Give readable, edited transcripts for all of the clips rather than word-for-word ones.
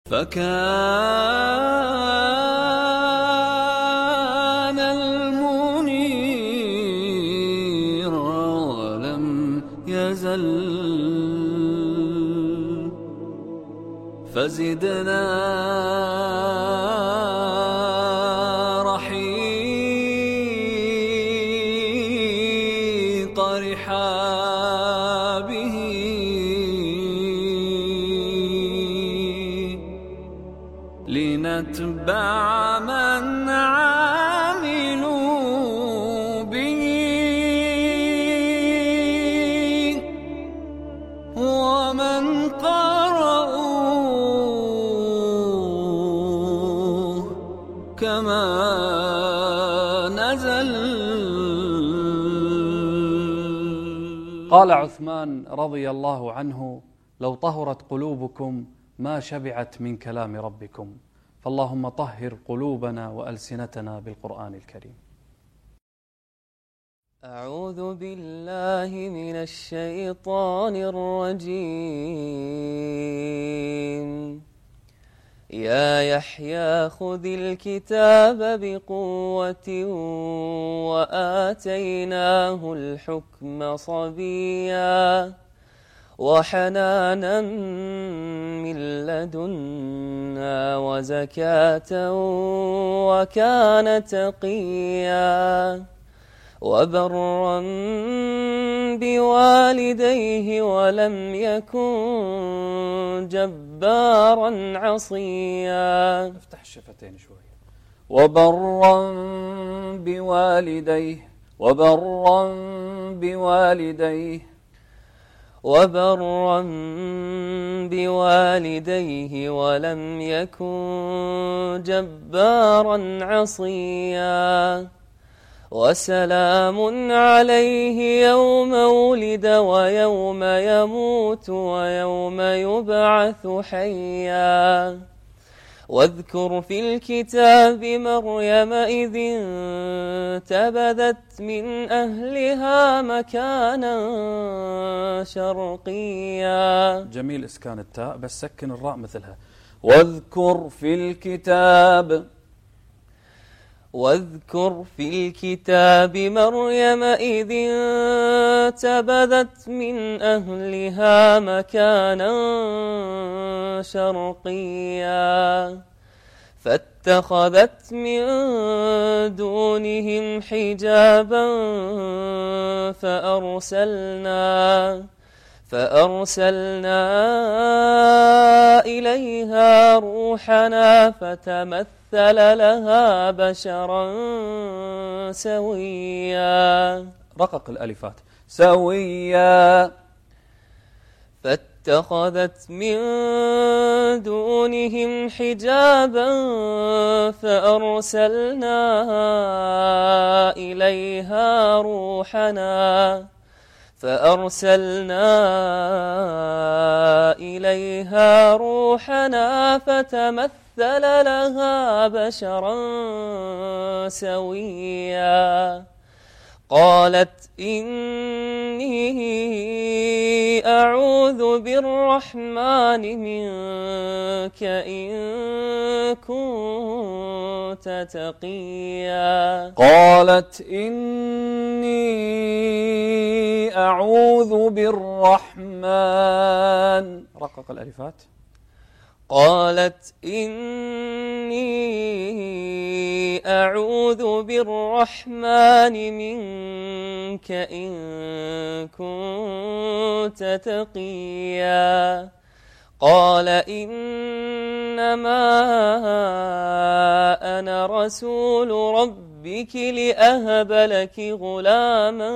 فكان المنير ولم يزل فزدنا رحيق رحابه لنتبع من عملوا به ومن قرأوه كما نزل. قال عثمان رضي الله عنه: لو طهرت قلوبكم ما شبعت من كلام ربكم، فاللهم طهر قلوبنا وألسنتنا بالقرآن الكريم. أعوذ بالله من الشيطان الرجيم. يا يحيى خذ الكتاب بقوة وآتيناه الحكم صبيا وحنانا من لدنا وزكاة وكان تقيا وبرا بوالديه ولم يكن جبارا عصيا. افتح الشفتين شوية. وبرا بوالديه ولم يكن جبارا عصيا وسلام عليه يوم ولد ويوم يموت ويوم يبعث حيا. واذكر في الكتاب مريم إذ انتبذت من أهلها مكانا شرقيا. جميل إسكان التاء بس سكن الراء مثلها. واذكر في الكتاب مريم إذ انتبذت من أهلها مكانا شرقيا فاتخذت من دونهم حجابا فأرسلنا إليها روحنا فتمثل لها بشرا سويا. رقق الألفات. سويا. فاتخذت من دونهم حجابا فأرسلنا إليها روحنا فتمثل لها بشرا سويا. قالت إني أعوذ بالرحمن منك إن كنت تقيا. قالت إني أعوذ بالرحمن. رقق الألفات. قالت إني أعوذ بالرحمن منك إن كنت تقيا. قال إنما أنا رسول ربك لأهب لك غلاما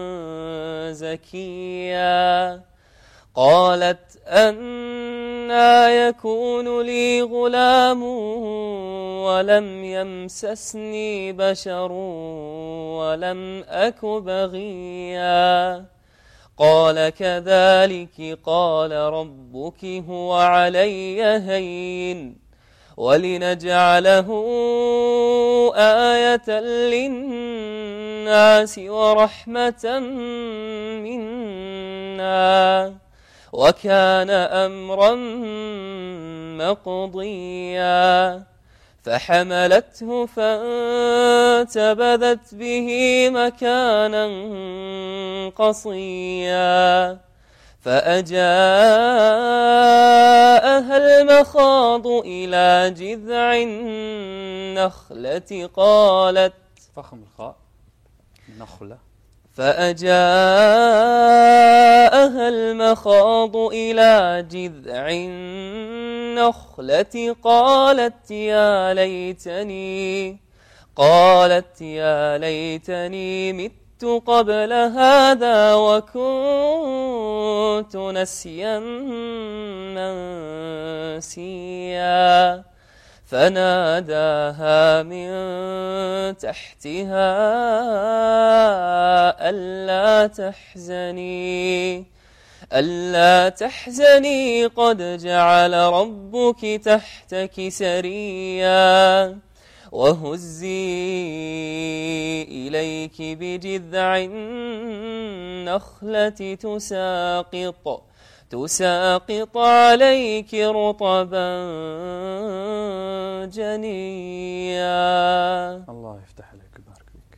زكيا. قالت أنى يكون لي غلام ولم يمسسني بشر ولم أك بغيا. قال كذلك قال ربك هو علي هين ولنجعله آية للناس ورحمة منا وكان أمرا مقضيا فحملته فانتبذت به مكانا قصيا فأجاءها المخاض إلى جذع النخلة قالت فخم الخاء نخلة فأجاءها المخاض إلى جذع النخلة قالت يا ليتني مت قبل هذا وكنت نسيا منسيا فناداها من تحتها ألا تحزني قد جعل ربك تحتك سريا وهزي إليك بجذع النخلة تساقط عليك رطبا جنيا. الله يفتح عليك ويبارك فيك.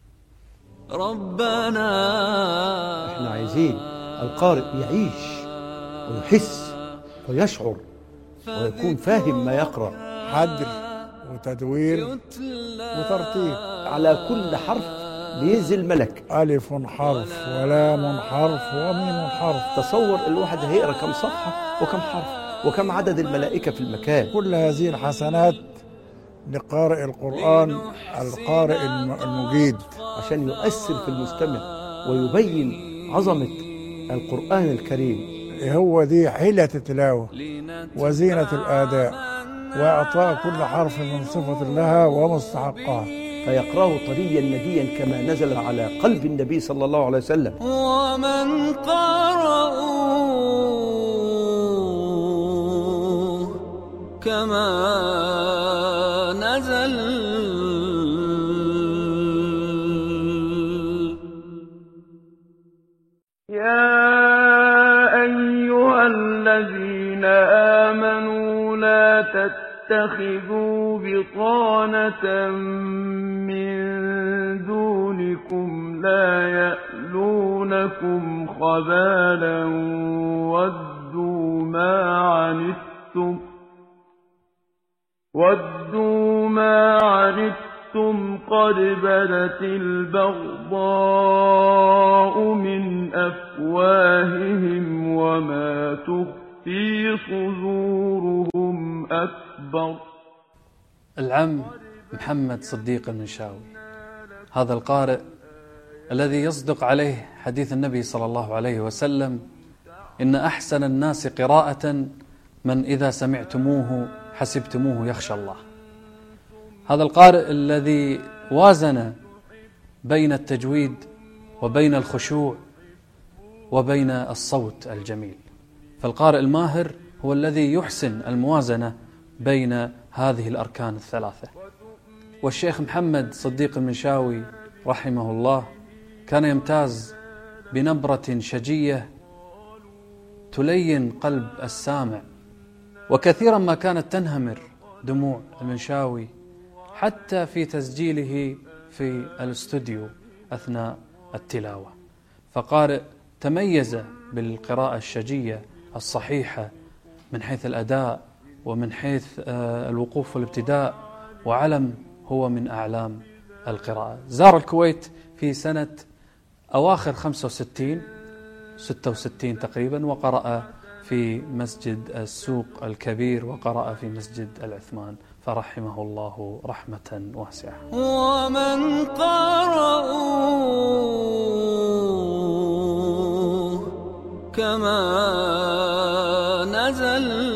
ربنا احنا عايزين القارئ يعيش ويحس ويشعر ويكون فاهم ما يقرأ، حدر وتدوير وترتيب، على كل حرف بينزل ملك، ألف حرف ولام حرف وميم حرف. تصور الواحد هيقرأ كم صفحة وكم حرف وكم عدد الملائكة في المكان. كل هذه الحسنات لقارئ القرآن القارئ المجيد، عشان يؤثر في المستمع ويبين عظمة القرآن الكريم. هو دي حيلة التلاوة وزينة الآداء وإعطاء كل حرف من صفة لها ومستحقها، فيقرأه طريا نديا كما نزل على قلب النبي صلى الله عليه وسلم. ومن قرأوا كما نزل يا أيها الذين آمنوا لا تتخذوا بطانة من دونكم لا يألونكم خبالا ودوا ما عنتم قد بدت البغضاء من أفواههم وما تخفي صدورهم أكبر. العم محمد صديق المنشاوي، هذا القارئ الذي يصدق عليه حديث النبي صلى الله عليه وسلم: إن أحسن الناس قراءة من إذا سمعتموه حسبتموه يخشى الله. هذا القارئ الذي وازن بين التجويد وبين الخشوع وبين الصوت الجميل. فالقارئ الماهر هو الذي يحسن الموازنة بين هذه الأركان الثلاثة. والشيخ محمد صديق المنشاوي رحمه الله كان يمتاز بنبرة شجية تلين قلب السامع، وكثيرا ما كانت تنهمر دموع المنشاوي حتى في تسجيله في الاستوديو أثناء التلاوة. فقارئ تميز بالقراءة الشجية الصحيحة من حيث الأداء ومن حيث الوقوف والابتداء، وعلم هو من أعلام القراءة. زار الكويت في سنة أواخر 65 تقريبا، وقرأ في مسجد السوق الكبير وقرأ في مسجد العثمان، فرحمه الله رحمة واسعة. ومن قرأوا كما نزل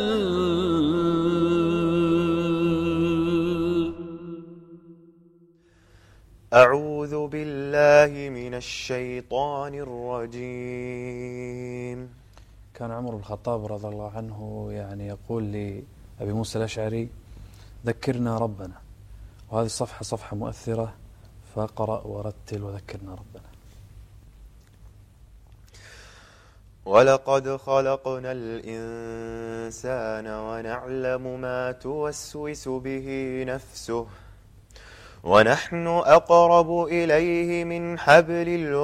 أعوذ بالله من الشيطان الرجيم. كان عمر بن الخطاب رضي الله عنه يقول لأبي موسى الأشعري: ذكرنا ربنا. وهذه الصفحة صفحة مؤثرة، فقرأ ورتل وذكرنا ربنا. ولقد خلقنا الإنسان ونعلم ما توسوس به نفسه ونحن أقرب إليه من حبل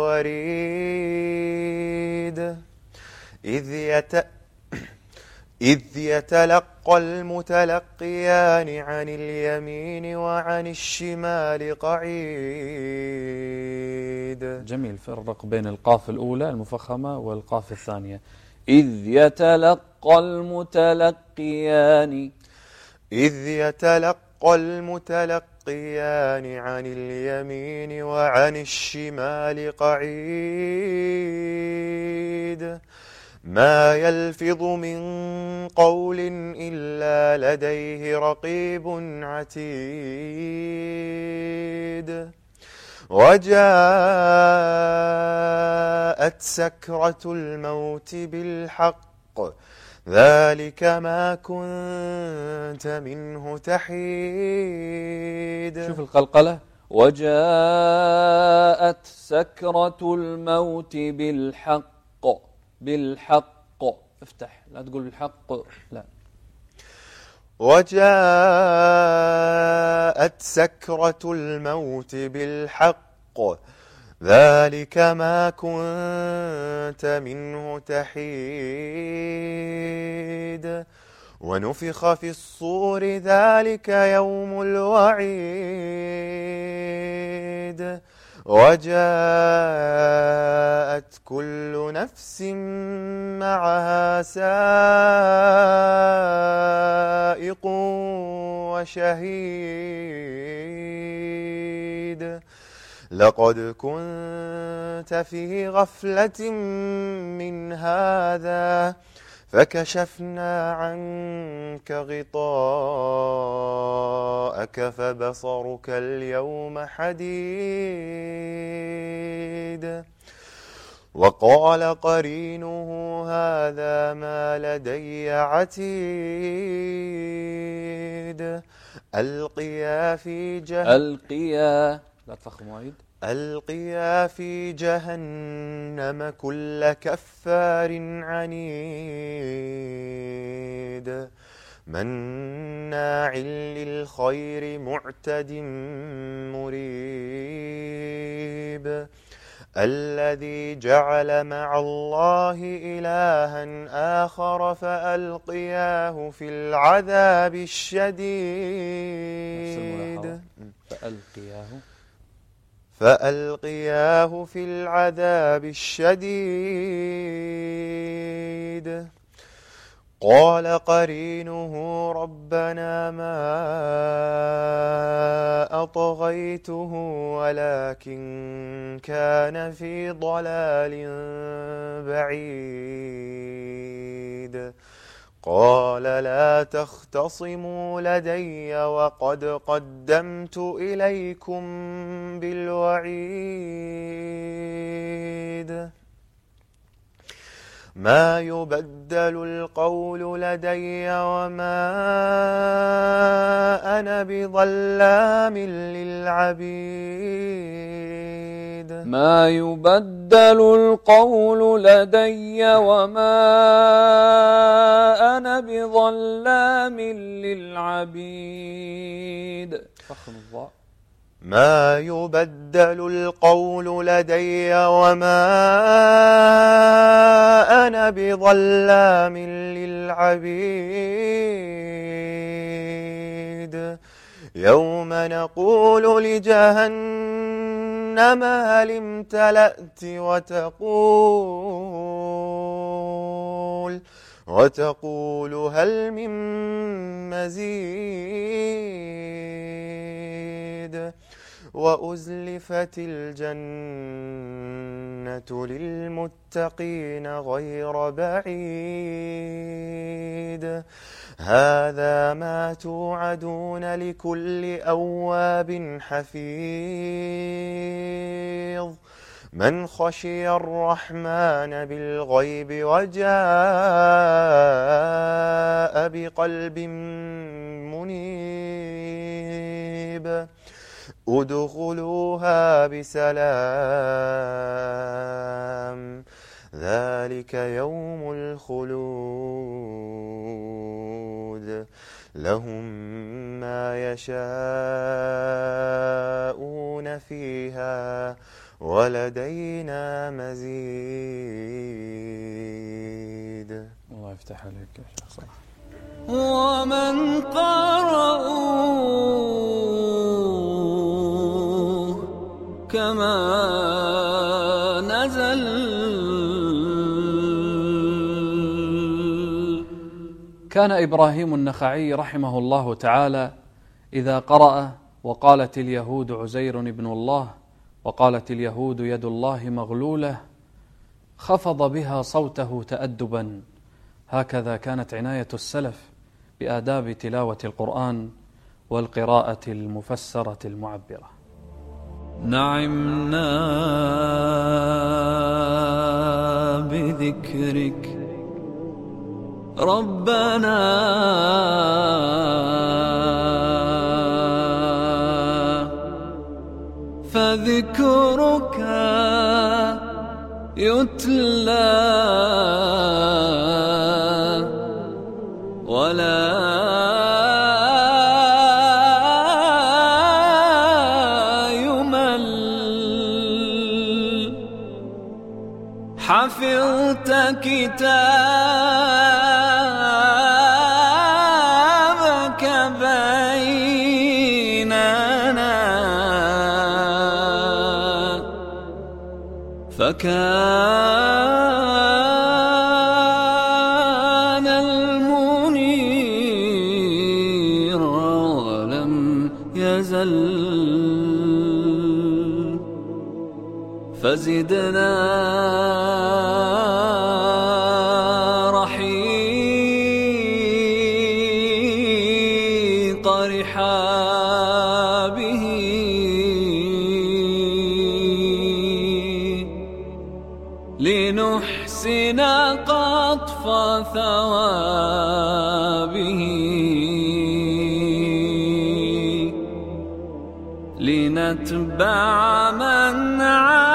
الوريد إذ يتلقى المتلقيان عن اليمين وعن الشمال قعيد. جميل. فرق بين القاف الأولى المفخمة والقاف الثانية. إذ يتلقى المتلقيان عن اليمين وعن الشمال قعيد. ما يلفظ من قول إلا لديه رقيب عتيد. وجاءت سكرة الموت بالحق ذلك ما كنت منه تحيد. شوف القلقلة. وجاءت سكرة الموت بالحق. افتح، لا تقول بالحق، لا. وجاءت سكرة الموت بالحق ذلك ما كنت منه تحيد. ونفخ في الصور ذلك يوم الوعيد. وجاءت كل نفس معها سائق وشهيد. لقد كنت في غفلة من هذا فكشفنا عنك غطاءك فبصرك اليوم حديد. وقال قرينه هذا ما لدي عتيد. ألقيا لا تفخم وايد. ألقيا في جهنم كل كفار عنيد مناع للخير معتد مريب. الذي جعل مع الله إلها آخر فألقياه في العذاب الشديد. فألقياه في العذاب الشديد. قال قرينه ربنا ما أطغيته ولكن كان في ضلال بعيد. قال لا تختصموا لدي وقد قدمت إليكم بالوعيد. ما يبدل القول لدي وما أنا بظلام للعبيد. ما يبدل القول لدي وما أنا بظلام للعبيد. فخم الضاء. ما يبدل القول لدي وما أنا بظلام للعبيد. يوم نقول لجهنم هل امتلأت وتقول هل من مزيد. وأزلفت الجنة للمتقين غير بعيد. هذا ما توعدون لكل أواب حفيظ. من خشي الرحمن بالغيب وجاء بقلب منيب. ادخلوها بسلام ذلك يوم الخلود لهم ما يشاءون فيها ولدينا مزيد. الله يفتح عليك يا شيخ صلاح. ومن قرأوه كما نزل. كان إبراهيم النخعي رحمه الله تعالى إذا قرأ وقالت اليهود عزير ابن الله وقالت اليهود يد الله مغلولة خفض بها صوته تأدبا. هكذا كانت عناية السلف بآداب تلاوة القرآن والقراءة المفسرة المعبرة. نعمنا بذكرك ربنا فذكرك يتلى ولا يمل. حفظت كتابك بيننا فكان المنير ولم يزل. فزدنا رحيق رحابه لنحسن قطف ثوابه لنتبع من